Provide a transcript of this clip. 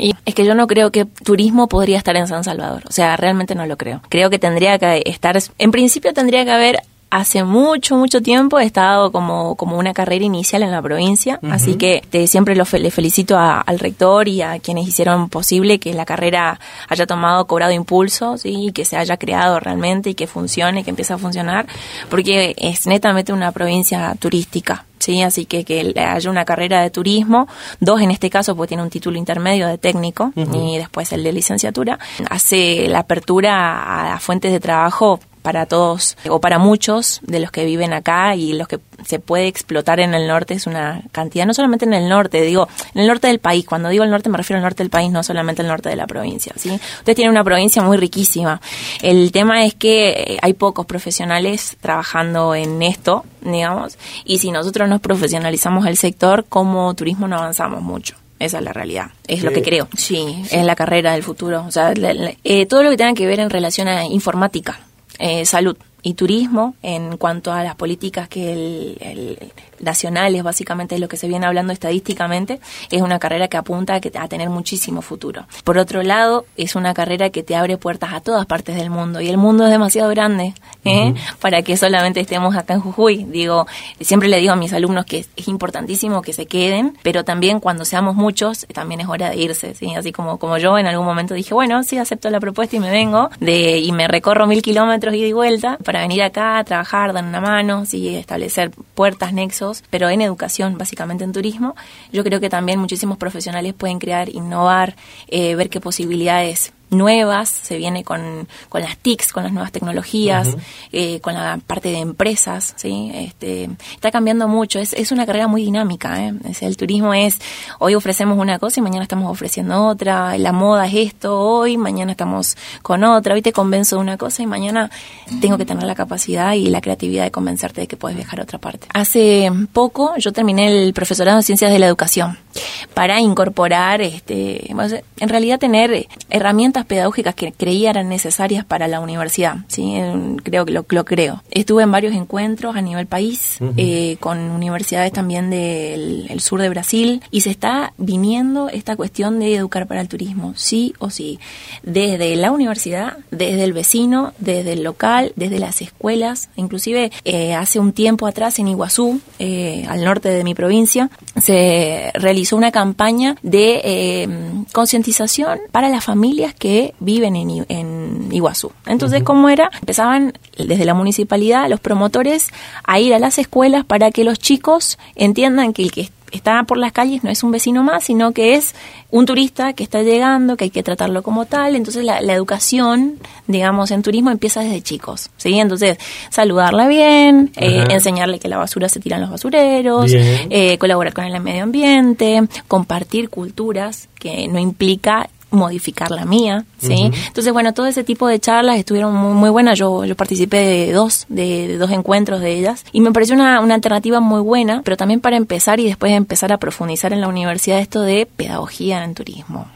Y es que yo no creo que turismo podría estar en San Salvador. O sea, realmente no lo creo. Creo que tendría que estar, en principio tendría que haber, hace mucho tiempo he estado como una carrera inicial en la provincia, así que siempre le felicito al rector y a quienes hicieron posible que la carrera haya cobrado impulso, ¿sí? Y que se haya creado realmente y que funcione, que empiece a funcionar, porque es netamente una provincia turística. Sí, así que haya una carrera de turismo, 2 en este caso, porque tiene un título intermedio de técnico y después el de licenciatura, hace la apertura a fuentes de trabajo para todos o para muchos de los que viven acá, y los que se puede explotar en el norte es una cantidad, no solamente en el norte, digo, en el norte del país. Cuando digo el norte me refiero al norte del país, no solamente al norte de la provincia, ¿sí? Ustedes tienen una provincia muy riquísima. El tema es que hay pocos profesionales trabajando en esto, digamos, y si nosotros nos profesionalizamos el sector, como turismo no avanzamos mucho. Esa es la realidad, es lo que creo. Sí, es la carrera del futuro. O sea, todo lo que tenga que ver en relación a informática, salud y turismo, en cuanto a las políticas que nacionales, básicamente es lo que se viene hablando estadísticamente, es una carrera que apunta a tener muchísimo futuro. Por otro lado, es una carrera que te abre puertas a todas partes del mundo, y el mundo es demasiado grande para que solamente estemos acá en Jujuy. Digo, siempre le digo a mis alumnos que es importantísimo que se queden, pero también cuando seamos muchos, también es hora de irse, ¿sí? Así como yo en algún momento dije, bueno, sí, acepto la propuesta y me vengo, y me recorro 1000 kilómetros ida y vuelta para venir acá a trabajar, dar una mano, sí, establecer puertas, nexos, pero en educación, básicamente en turismo. Yo creo que también muchísimos profesionales pueden crear, innovar, ver qué posibilidades nuevas se viene con las TICs, con las nuevas tecnologías, con la parte de empresas, ¿sí? Está cambiando mucho, es una carrera muy dinámica, ¿eh? El turismo hoy ofrecemos una cosa y mañana estamos ofreciendo otra, la moda es esto hoy, mañana estamos con otra, hoy te convenzo de una cosa y mañana tengo que tener la capacidad y la creatividad de convencerte de que puedes viajar a otra parte. Hace poco yo terminé el profesorado en Ciencias de la Educación para incorporar, en realidad tener herramientas pedagógicas que creía eran necesarias para la universidad, ¿sí? Creo que lo creo. Estuve en varios encuentros a nivel país, con universidades también del sur de Brasil, y se está viniendo esta cuestión de educar para el turismo, sí o sí, desde la universidad, desde el vecino, desde el local, desde las escuelas. Inclusive hace un tiempo atrás en Iguazú, al norte de mi provincia, se realizó una campaña de concientización para las familias que viven en Iguazú. Entonces, ¿cómo era? Empezaban desde la municipalidad, los promotores, a ir a las escuelas para que los chicos entiendan que el que está por las calles no es un vecino más, sino que es un turista que está llegando, que hay que tratarlo como tal. Entonces la educación, digamos, en turismo empieza desde chicos, ¿sí? Entonces, saludarla bien, enseñarle que la basura se tira en los basureros, colaborar con el medio ambiente, compartir culturas, que no implica modificar la mía, ¿sí? Entonces, bueno, todo ese tipo de charlas estuvieron muy, muy buenas. Yo participé de dos encuentros de ellas, y me pareció una alternativa muy buena, pero también para empezar y después empezar a profundizar en la universidad esto de pedagogía en turismo.